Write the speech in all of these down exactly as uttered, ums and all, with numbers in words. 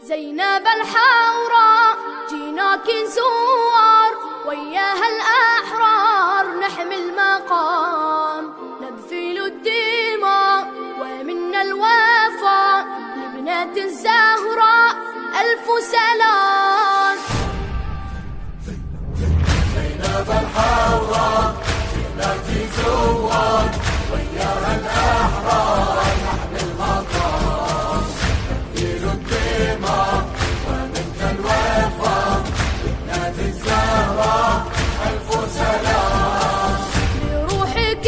زينب الحوراء جيناك نزور، وياها الأحرار نحمل مقام، نبذل الدماء ومنا الوفاء لبنات الزهراء ألف سلام. زينب الحوراء جيناك نزور، وياها الأحرار نحمل مقام، نبذل الدماء ومنا الوفاء لبنات الزهراء ألف سلام. لروحك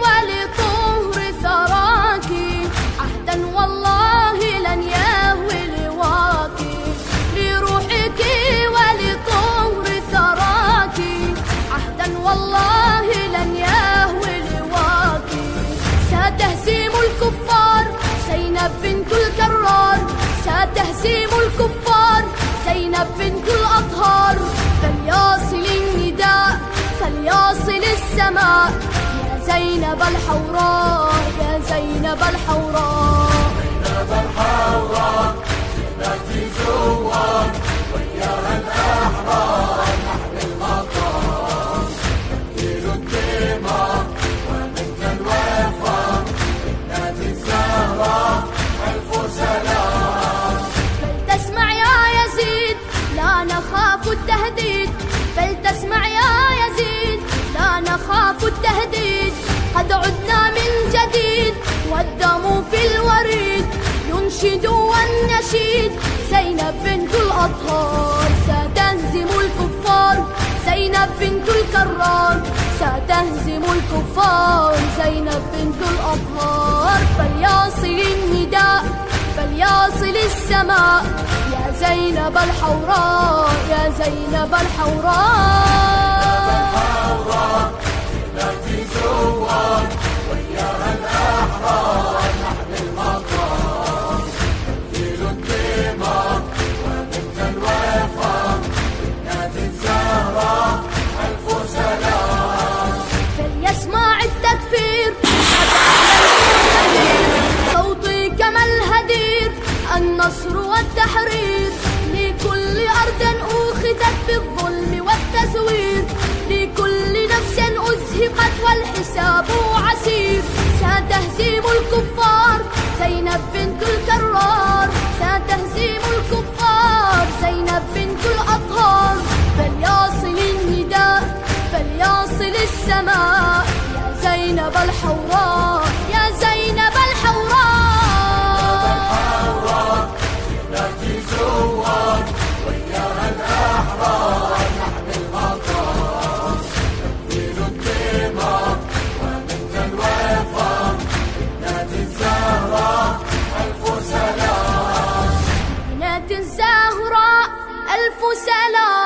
ولطهر ثراك عهدا والله لن يهوي لواك، لروحك ولطهر ثراك عهدا والله لن يهوي لواك. ستهزم الكفار زينب بنت الكرار، ستهزم الكفار زينب بنت الأطهار. فليصل النداء فليصل السماء، يا زينب الحوراء يا زينب الحوراء. زينب الحوراء جيناك زوار، وياها الأحرار نحمل مقام، نبذل الدماء ومنا الوفاء لبنات الزهراء ألف سلام. فلتسمع يا يزيد لا نخاف التهديد، فلتسمع يا يزيد لا نخاف التهديد. قد عدنا من جديد والدم في الوريد، ينشد والنشيد زينب بنت الأطهار. ستهزم الكفار زينب بنت الكرار، ستهزم الكفار زينب بنت الأطهار. فليصل النداء فليصل السماء، يا زينب الحوراء يا زينب الحوراء. جيناك زوار، وياها الأحرار نحمل مقام، نبذل الدماء ومنا الوفاء لبنات الزهراء ألف سلام. فليسمع التكفير صوتي كما الهدير، النصر والتحرير لكل أرض أخذت بالظلم والتزوير، لكل نفس أزهقت والحساب عسير. ستهزم الكفار زينب بنت الكرار، ستهزم الكفار زينب بنت الأطهار. فليصل النداء فليصل السماء، يا زينب الحوراء يا زينب الحوراء. جيناك زوار، وياها الأحرار نحمل مقام، نبذل الدماء ومنا الوفاء لبنات الزهراء ألف سلام. بنات الزهراء ألف سلام.